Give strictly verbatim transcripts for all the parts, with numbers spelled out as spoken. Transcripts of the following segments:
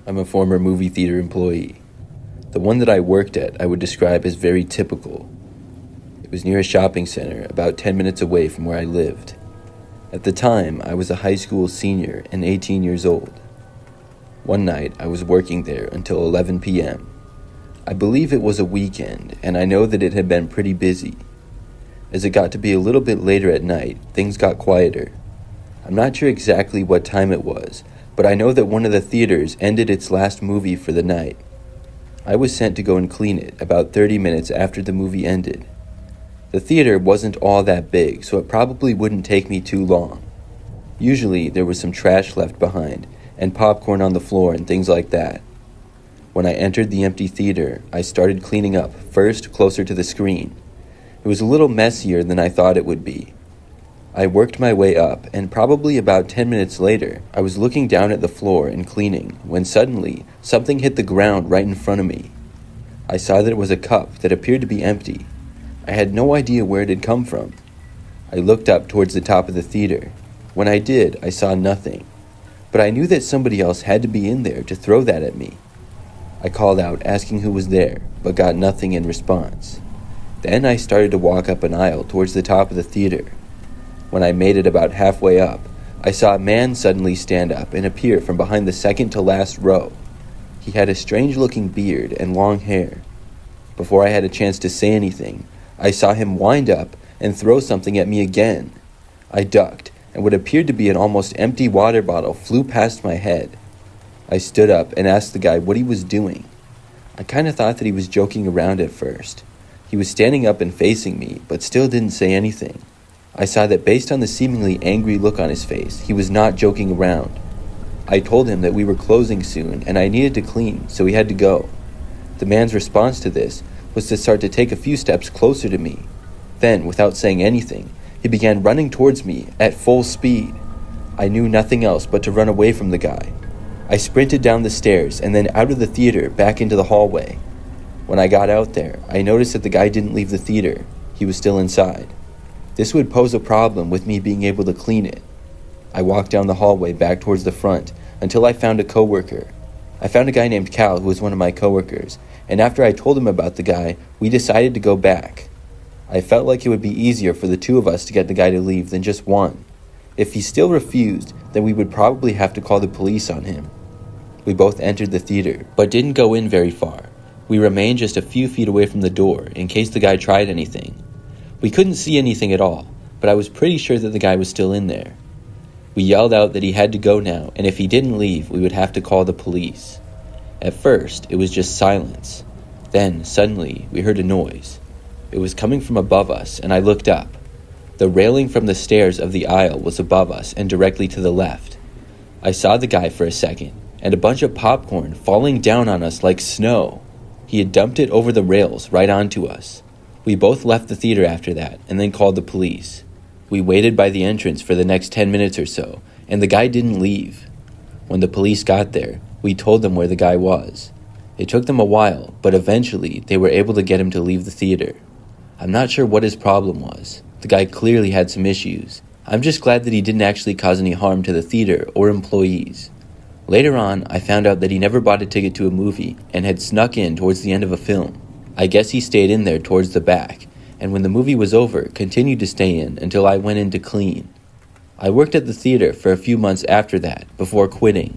I'm a former movie theater employee. The one that I worked at I would describe as very typical. It was near a shopping center about ten minutes away from where I lived. At the time, I was a high school senior and eighteen years old. One night, I was working there until eleven p.m. I believe it was a weekend, and I know that it had been pretty busy. As it got to be a little bit later at night, things got quieter. I'm not sure exactly what time it was, but I know that one of the theaters ended its last movie for the night. I was sent to go and clean it about thirty minutes after the movie ended. The theater wasn't all that big, so it probably wouldn't take me too long. Usually, there was some trash left behind, and popcorn on the floor and things like that. When I entered the empty theater, I started cleaning up, first closer to the screen. It was a little messier than I thought it would be. I worked my way up, and probably about ten minutes later, I was looking down at the floor and cleaning, when suddenly, something hit the ground right in front of me. I saw that it was a cup that appeared to be empty. I had no idea where it had come from. I looked up towards the top of the theater. When I did, I saw nothing. But I knew that somebody else had to be in there to throw that at me. I called out, asking who was there, but got nothing in response. Then I started to walk up an aisle towards the top of the theater. When I made it about halfway up, I saw a man suddenly stand up and appear from behind the second to last row. He had a strange-looking beard and long hair. Before I had a chance to say anything, I saw him wind up and throw something at me again. I ducked, and what appeared to be an almost empty water bottle flew past my head. I stood up and asked the guy what he was doing. I kind of thought that he was joking around at first. He was standing up and facing me, but still didn't say anything. I saw that based on the seemingly angry look on his face, he was not joking around. I told him that we were closing soon and I needed to clean, so he had to go. The man's response to this was to start to take a few steps closer to me. Then, without saying anything, he began running towards me at full speed. I knew nothing else but to run away from the guy. I sprinted down the stairs and then out of the theater back into the hallway. When I got out there, I noticed that the guy didn't leave the theater. He was still inside. This would pose a problem with me being able to clean it. I walked down the hallway back towards the front until I found a coworker. I found a guy named Cal who was one of my coworkers, and after I told him about the guy, we decided to go back. I felt like it would be easier for the two of us to get the guy to leave than just one. If he still refused, then we would probably have to call the police on him. We both entered the theater, but didn't go in very far. We remained just a few feet away from the door in case the guy tried anything. We couldn't see anything at all, but I was pretty sure that the guy was still in there. We yelled out that he had to go now, and if he didn't leave, we would have to call the police. At first, it was just silence. Then, suddenly, we heard a noise. It was coming from above us, and I looked up. The railing from the stairs of the aisle was above us and directly to the left. I saw the guy for a second, and a bunch of popcorn falling down on us like snow. He had dumped it over the rails right onto us. We both left the theater after that, and then called the police. We waited by the entrance for the next ten minutes or so, and the guy didn't leave. When the police got there, we told them where the guy was. It took them a while, but eventually they were able to get him to leave the theater. I'm not sure what his problem was. The guy clearly had some issues. I'm just glad that he didn't actually cause any harm to the theater or employees. Later on, I found out that he never bought a ticket to a movie and had snuck in towards the end of a film. I guess he stayed in there towards the back, and when the movie was over, continued to stay in until I went in to clean. I worked at the theater for a few months after that, before quitting.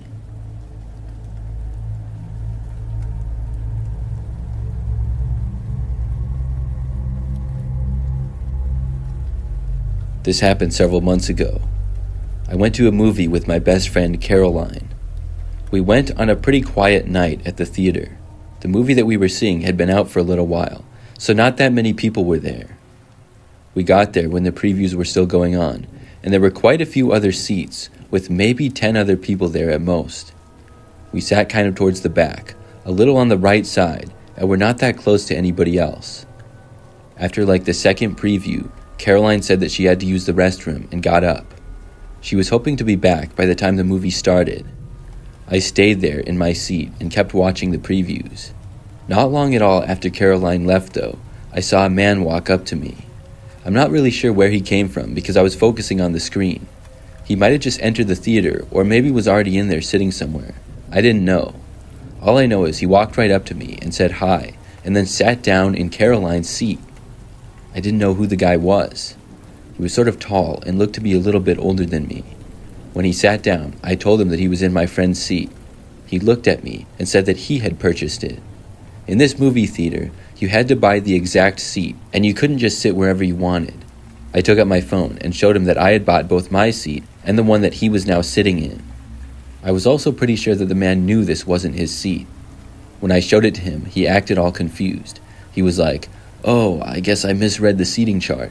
This happened several months ago. I went to a movie with my best friend Caroline. We went on a pretty quiet night at the theater. The movie that we were seeing had been out for a little while, so not that many people were there. We got there when the previews were still going on, and there were quite a few other seats, with maybe ten other people there at most. We sat kind of towards the back, a little on the right side, and were not that close to anybody else. After like the second preview, Caroline said that she had to use the restroom and got up. She was hoping to be back by the time the movie started. I stayed there in my seat and kept watching the previews. Not long at all after Caroline left, though, I saw a man walk up to me. I'm not really sure where he came from because I was focusing on the screen. He might have just entered the theater or maybe was already in there sitting somewhere. I didn't know. All I know is he walked right up to me and said hi, and then sat down in Caroline's seat. I didn't know who the guy was. He was sort of tall and looked to be a little bit older than me. When he sat down, I told him that he was in my friend's seat. He looked at me and said that he had purchased it. In this movie theater, you had to buy the exact seat, and you couldn't just sit wherever you wanted. I took out my phone and showed him that I had bought both my seat and the one that he was now sitting in. I was also pretty sure that the man knew this wasn't his seat. When I showed it to him, he acted all confused. He was like, "Oh, I guess I misread the seating chart."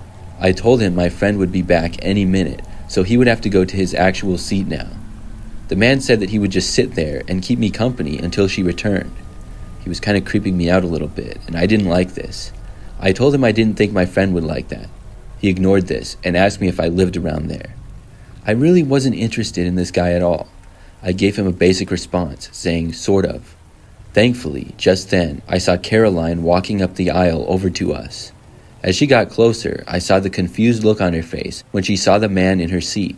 I told him my friend would be back any minute, so he would have to go to his actual seat now. The man said that he would just sit there and keep me company until she returned. He was kind of creeping me out a little bit, and I didn't like this. I told him I didn't think my friend would like that. He ignored this and asked me if I lived around there. I really wasn't interested in this guy at all. I gave him a basic response, saying, sort of. Thankfully, just then, I saw Caroline walking up the aisle over to us. As she got closer, I saw the confused look on her face when she saw the man in her seat.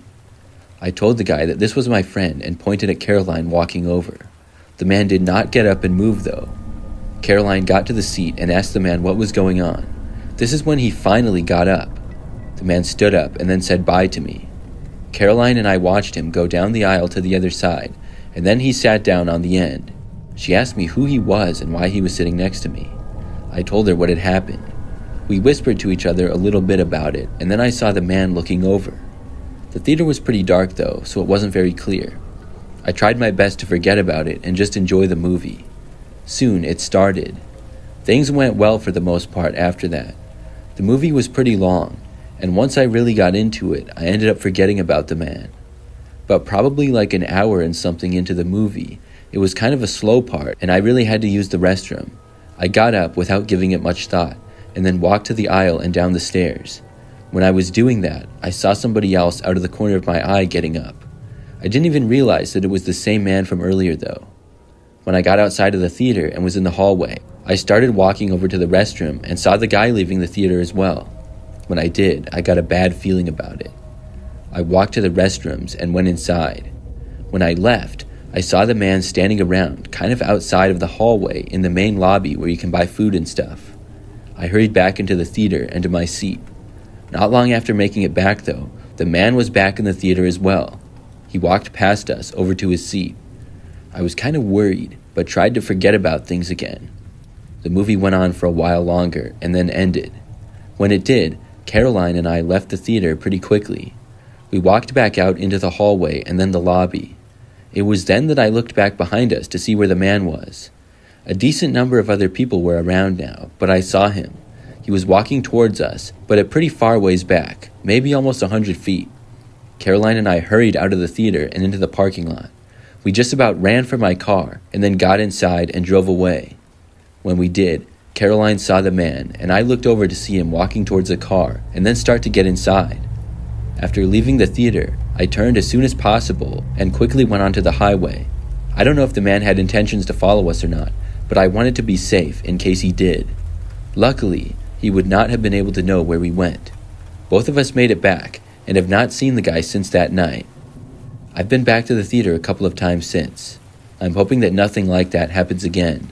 I told the guy that this was my friend and pointed at Caroline walking over. The man did not get up and move, though. Caroline got to the seat and asked the man what was going on. This is when he finally got up. The man stood up and then said bye to me. Caroline and I watched him go down the aisle to the other side, and then he sat down on the end. She asked me who he was and why he was sitting next to me. I told her what had happened. We whispered to each other a little bit about it, and then I saw the man looking over. The theater was pretty dark, though, so it wasn't very clear. I tried my best to forget about it and just enjoy the movie. Soon, it started. Things went well for the most part after that. The movie was pretty long, and once I really got into it, I ended up forgetting about the man. But probably like an hour and something into the movie, it was kind of a slow part, and I really had to use the restroom. I got up without giving it much thought, and then walked to the aisle and down the stairs. When I was doing that, I saw somebody else out of the corner of my eye getting up. I didn't even realize that it was the same man from earlier, though. When I got outside of the theater and was in the hallway, I started walking over to the restroom and saw the guy leaving the theater as well. When I did, I got a bad feeling about it. I walked to the restrooms and went inside. When I left, I saw the man standing around, kind of outside of the hallway in the main lobby where you can buy food and stuff. I hurried back into the theater and to my seat. Not long after making it back, though, the man was back in the theater as well. He walked past us over to his seat. I was kind of worried, but tried to forget about things again. The movie went on for a while longer and then ended. When it did, Caroline and I left the theater pretty quickly. We walked back out into the hallway and then the lobby. It was then that I looked back behind us to see where the man was. A decent number of other people were around now, but I saw him. He was walking towards us, but a pretty far ways back, maybe almost a hundred feet. Caroline and I hurried out of the theater and into the parking lot. We just about ran for my car and then got inside and drove away. When we did, Caroline saw the man, and I looked over to see him walking towards the car and then start to get inside. After leaving the theater, I turned as soon as possible and quickly went onto the highway. I don't know if the man had intentions to follow us or not, but I wanted to be safe in case he did. Luckily, he would not have been able to know where we went. Both of us made it back and have not seen the guy since that night. I've been back to the theater a couple of times since. I'm hoping that nothing like that happens again.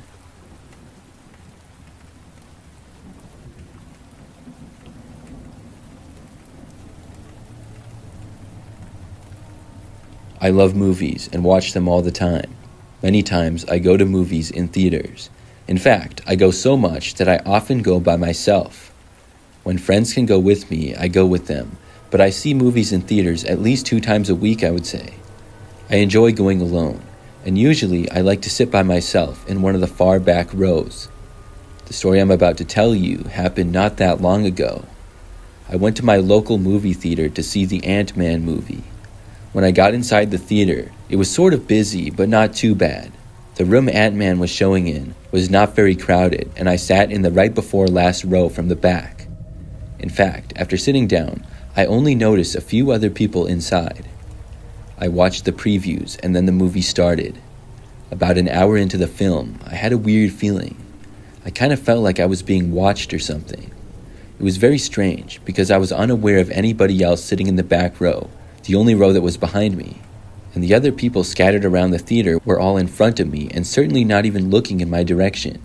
I love movies and watch them all the time. Many times I go to movies in theaters. In fact, I go so much that I often go by myself. When friends can go with me, I go with them, but I see movies in theaters at least two times a week, I would say. I enjoy going alone, and usually I like to sit by myself in one of the far back rows. The story I'm about to tell you happened not that long ago. I went to my local movie theater to see the Ant-Man movie. When I got inside the theater, it was sort of busy, but not too bad. The room Ant-Man was showing in was not very crowded, and I sat in the right before last row from the back. In fact, after sitting down, I only noticed a few other people inside. I watched the previews, and then the movie started. About an hour into the film, I had a weird feeling. I kind of felt like I was being watched or something. It was very strange, because I was unaware of anybody else sitting in the back row, the only row that was behind me. and the other people scattered around the theater were all in front of me and certainly not even looking in my direction.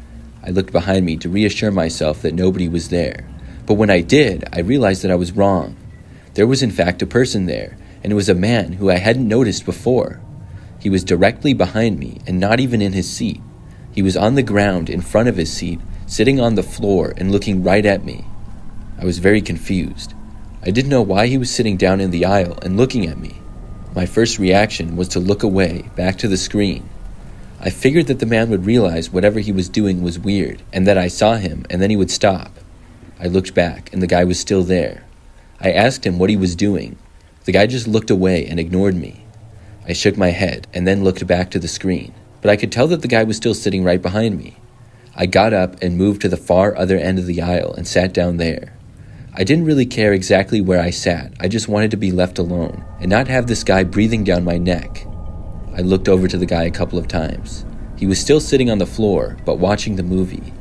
I looked behind me to reassure myself that nobody was there, but when I did, I realized that I was wrong. There was in fact a person there, and it was a man who I hadn't noticed before. He was directly behind me and not even in his seat. He was on the ground in front of his seat, sitting on the floor and looking right at me. I was very confused. I didn't know why he was sitting down in the aisle and looking at me. My first reaction was to look away, back to the screen. I figured that the man would realize whatever he was doing was weird, and that I saw him, and then he would stop. I looked back, and the guy was still there. I asked him what he was doing. The guy just looked away and ignored me. I shook my head, and then looked back to the screen, but I could tell that the guy was still sitting right behind me. I got up and moved to the far other end of the aisle and sat down there. I didn't really care exactly where I sat, I just wanted to be left alone, and not have this guy breathing down my neck. I looked over to the guy a couple of times. He was still sitting on the floor, but watching the movie.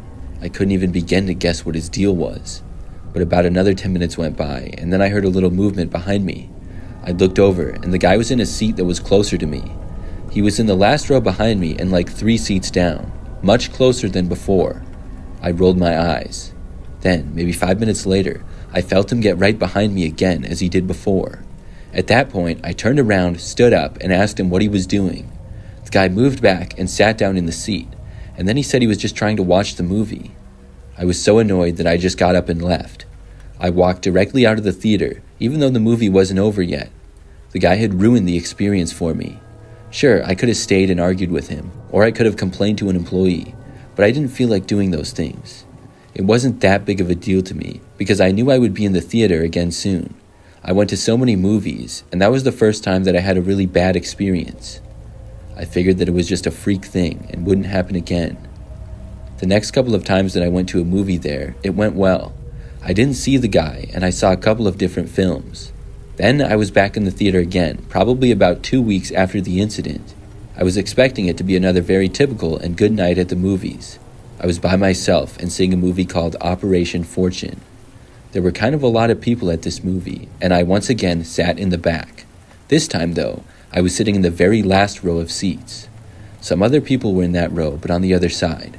I couldn't even begin to guess what his deal was. But about another ten minutes went by, and then I heard a little movement behind me. I looked over, and the guy was in a seat that was closer to me. He was in the last row behind me and like three seats down, much closer than before. I rolled my eyes. Then, maybe five minutes later, I felt him get right behind me again as he did before. At that point, I turned around, stood up, and asked him what he was doing. The guy moved back and sat down in the seat, and then he said he was just trying to watch the movie. I was so annoyed that I just got up and left. I walked directly out of the theater, even though the movie wasn't over yet. The guy had ruined the experience for me. Sure, I could have stayed and argued with him, or I could have complained to an employee, but I didn't feel like doing those things. It wasn't that big of a deal to me, because I knew I would be in the theater again soon. I went to so many movies, and that was the first time that I had a really bad experience. I figured that it was just a freak thing and wouldn't happen again. The next couple of times that I went to a movie there, it went well. I didn't see the guy, and I saw a couple of different films. Then I was back in the theater again, probably about two weeks after the incident. I was expecting it to be another very typical and good night at the movies. I was by myself and seeing a movie called Operation Fortune. There were kind of a lot of people at this movie, and I once again sat in the back. This time, though, I was sitting in the very last row of seats. Some other people were in that row, but on the other side.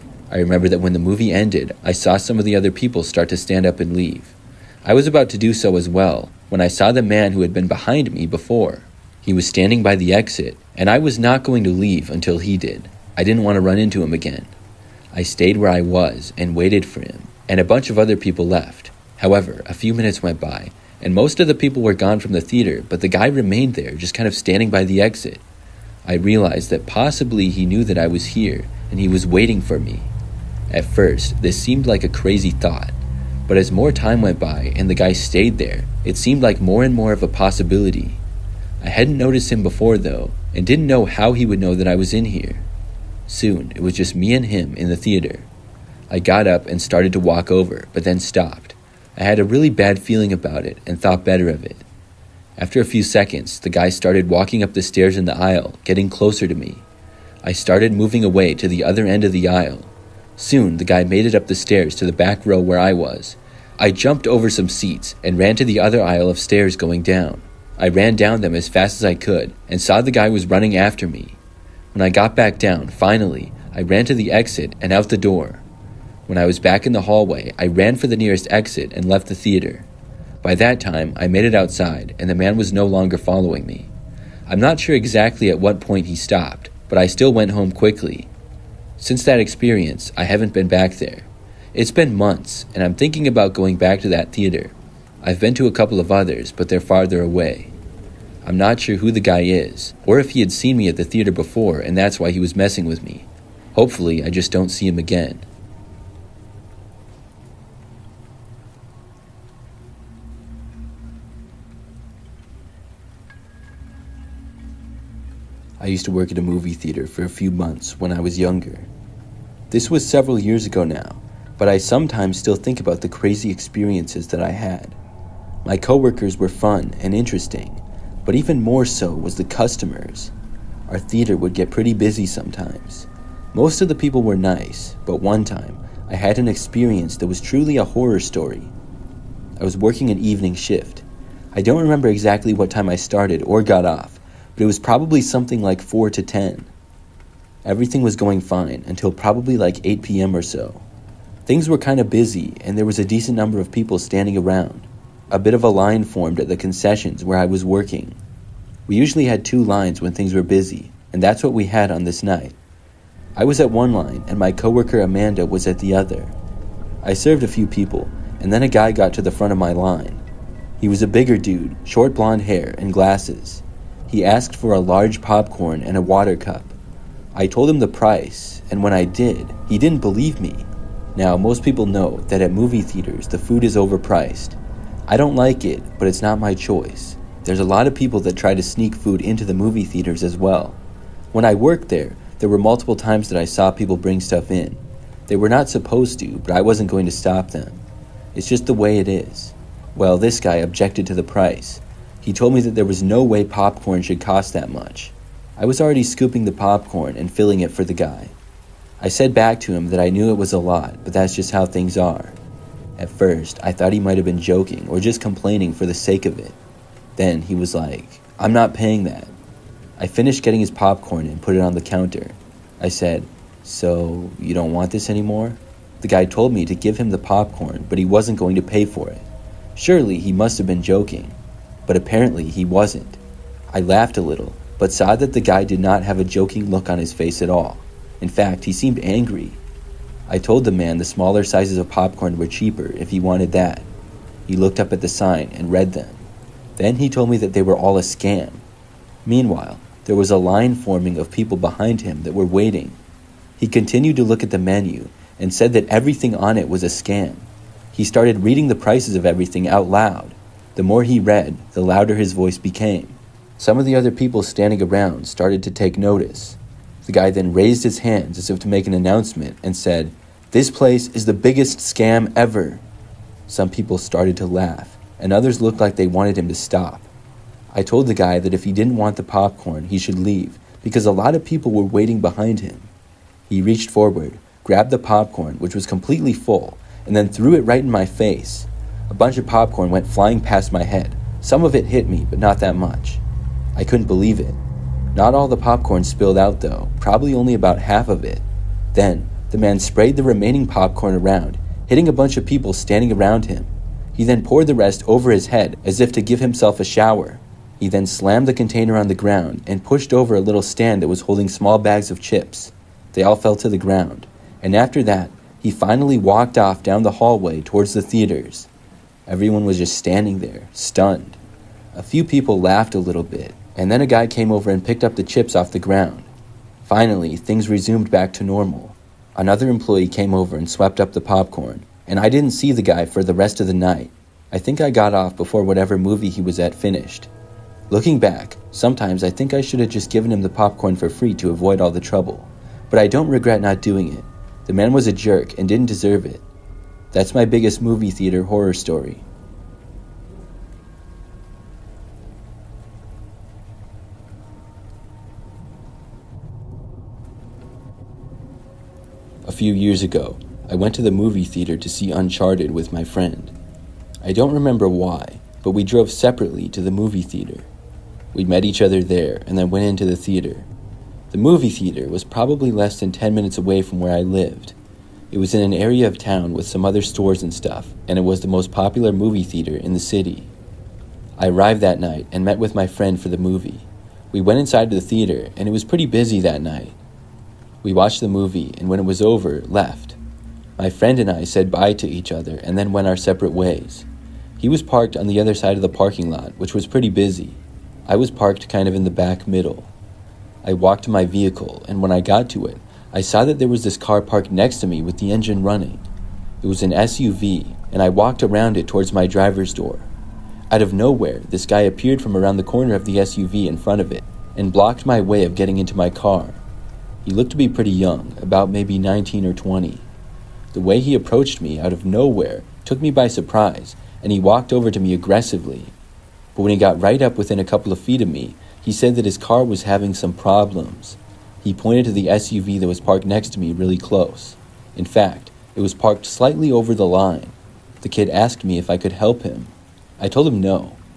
I remember that when the movie ended, I saw some of the other people start to stand up and leave. I was about to do so as well, when I saw the man who had been behind me before. He was standing by the exit, and I was not going to leave until he did. I didn't want to run into him again. I stayed where I was and waited for him, and a bunch of other people left. However, a few minutes went by, and most of the people were gone from the theater, but the guy remained there, just kind of standing by the exit. I realized that possibly he knew that I was here, and he was waiting for me. At first, this seemed like a crazy thought, but as more time went by and the guy stayed there, it seemed like more and more of a possibility. I hadn't noticed him before though, and didn't know how he would know that I was in here. Soon, it was just me and him in the theater. I got up and started to walk over, but then stopped. I had a really bad feeling about it and thought better of it. After a few seconds, the guy started walking up the stairs in the aisle, getting closer to me. I started moving away to the other end of the aisle. Soon, the guy made it up the stairs to the back row where I was. I jumped over some seats and ran to the other aisle of stairs going down. I ran down them as fast as I could and saw the guy was running after me. When I got back down, finally, I ran to the exit and out the door. When I was back in the hallway, I ran for the nearest exit and left the theater. By that time, I made it outside, and the man was no longer following me. I'm not sure exactly at what point he stopped, but I still went home quickly. Since that experience, I haven't been back there. It's been months, and I'm thinking about going back to that theater. I've been to a couple of others, but they're farther away. I'm not sure who the guy is, or if he had seen me at the theater before, and that's why he was messing with me. Hopefully, I just don't see him again. I used to work at a movie theater for a few months when I was younger. This was several years ago now, but I sometimes still think about the crazy experiences that I had. My coworkers were fun and interesting, but even more so was the customers. Our theater would get pretty busy sometimes. Most of the people were nice, but one time I had an experience that was truly a horror story. I was working an evening shift. I don't remember exactly what time I started or got off, but it was probably something like four to ten. Everything was going fine until probably like eight p.m. or so. Things were kind of busy, and there was a decent number of people standing around. A bit of a line formed at the concessions where I was working. We usually had two lines when things were busy, and that's what we had on this night. I was at one line, and my coworker Amanda was at the other. I served a few people, and then a guy got to the front of my line. He was a bigger dude, short blonde hair and glasses. He asked for a large popcorn and a water cup. I told him the price, and when I did, he didn't believe me. Now, most people know that at movie theaters, the food is overpriced. I don't like it, but it's not my choice. There's a lot of people that try to sneak food into the movie theaters as well. When I worked there, there were multiple times that I saw people bring stuff in. They were not supposed to, but I wasn't going to stop them. It's just the way it is. Well, this guy objected to the price. He told me that there was no way popcorn should cost that much. I was already scooping the popcorn and filling it for the guy. I said back to him that I knew it was a lot, but that's just how things are. At first, I thought he might have been joking or just complaining for the sake of it. Then he was like, "I'm not paying that." I finished getting his popcorn and put it on the counter. I said, "So, you don't want this anymore?" The guy told me to give him the popcorn, but he wasn't going to pay for it. Surely he must have been joking, but apparently he wasn't. I laughed a little, but saw that the guy did not have a joking look on his face at all. In fact, he seemed angry. I told the man the smaller sizes of popcorn were cheaper if he wanted that. He looked up at the sign and read them. Then he told me that they were all a scam. Meanwhile, there was a line forming of people behind him that were waiting. He continued to look at the menu and said that everything on it was a scam. He started reading the prices of everything out loud. The more he read, the louder his voice became. Some of the other people standing around started to take notice. The guy then raised his hands as if to make an announcement and said, "This place is the biggest scam ever." Some people started to laugh, and others looked like they wanted him to stop. I told the guy that if he didn't want the popcorn, he should leave, because a lot of people were waiting behind him. He reached forward, grabbed the popcorn, which was completely full, and then threw it right in my face. A bunch of popcorn went flying past my head. Some of it hit me, but not that much. I couldn't believe it. Not all the popcorn spilled out though, probably only about half of it. Then, the man sprayed the remaining popcorn around, hitting a bunch of people standing around him. He then poured the rest over his head as if to give himself a shower. He then slammed the container on the ground and pushed over a little stand that was holding small bags of chips. They all fell to the ground, and after that, he finally walked off down the hallway towards the theaters. Everyone was just standing there, stunned. A few people laughed a little bit, and then a guy came over and picked up the chips off the ground. Finally, things resumed back to normal. Another employee came over and swept up the popcorn, and I didn't see the guy for the rest of the night. I think I got off before whatever movie he was at finished. Looking back, sometimes I think I should have just given him the popcorn for free to avoid all the trouble, but I don't regret not doing it. The man was a jerk and didn't deserve it. That's my biggest movie theater horror story. A few years ago, I went to the movie theater to see Uncharted with my friend. I don't remember why, but we drove separately to the movie theater. We met each other there and then went into the theater. The movie theater was probably less than ten minutes away from where I lived. It was in an area of town with some other stores and stuff, and it was the most popular movie theater in the city. I arrived that night and met with my friend for the movie. We went inside the theater, and it was pretty busy that night. We watched the movie, and when it was over, left. My friend and I said bye to each other and then went our separate ways. He was parked on the other side of the parking lot, which was pretty busy. I was parked kind of in the back middle. I walked to my vehicle, and when I got to it, I saw that there was this car parked next to me with the engine running. It was an S U V, and I walked around it towards my driver's door. Out of nowhere, this guy appeared from around the corner of the S U V in front of it and blocked my way of getting into my car. He looked to be pretty young, about maybe nineteen or twenty. The way he approached me out of nowhere took me by surprise, and he walked over to me aggressively. But when he got right up within a couple of feet of me, he said that his car was having some problems. He pointed to the S U V that was parked next to me really close. In fact, it was parked slightly over the line. The kid asked me if I could help him. I told him no.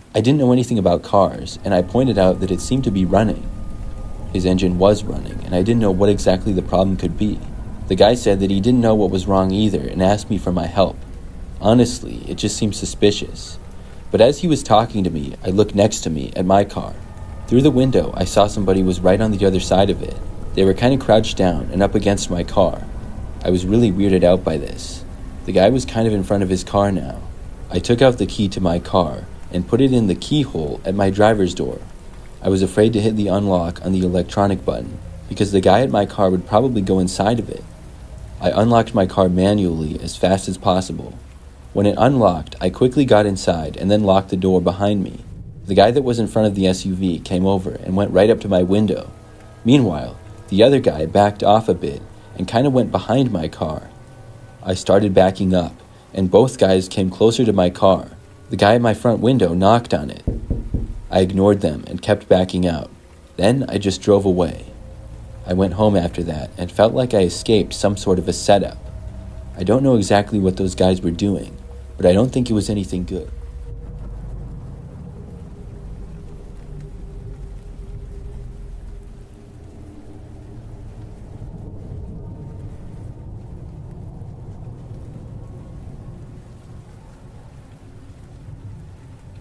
I didn't know anything about cars, and I pointed out that it seemed to be running. His engine was running, and I didn't know what exactly the problem could be. The guy said that he didn't know what was wrong either and asked me for my help. Honestly, it just seemed suspicious. But as he was talking to me, I looked next to me at my car. Through the window, I saw somebody was right on the other side of it. They were kind of crouched down and up against my car. I was really weirded out by this. The guy was kind of in front of his car now. I took out the key to my car and put it in the keyhole at my driver's door. I was afraid to hit the unlock on the electronic button because the guy at my car would probably go inside of it. I unlocked my car manually as fast as possible. When it unlocked, I quickly got inside and then locked the door behind me. The guy that was in front of the S U V came over and went right up to my window. Meanwhile, the other guy backed off a bit and kind of went behind my car. I started backing up, and both guys came closer to my car. The guy at my front window knocked on it. I ignored them and kept backing out. Then I just drove away. I went home after that and felt like I escaped some sort of a setup. I don't know exactly what those guys were doing, but I don't think it was anything good.